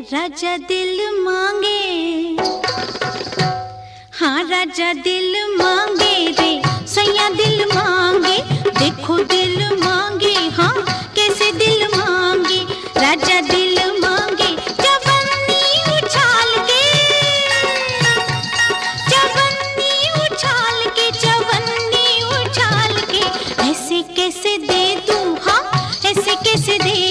राजा दिल मांगे, हाँ राजा दिल मांगे रे, सैया दिल मांगे, देखो दिल मांगे, हाँ कैसे दिल मांगे, राजा दिल मांगे, जवानी उछाल के, जवानी उछाल के, जवानी उछाल के, ऐसे कैसे दे दूं, हाँ ऐसे कैसे दे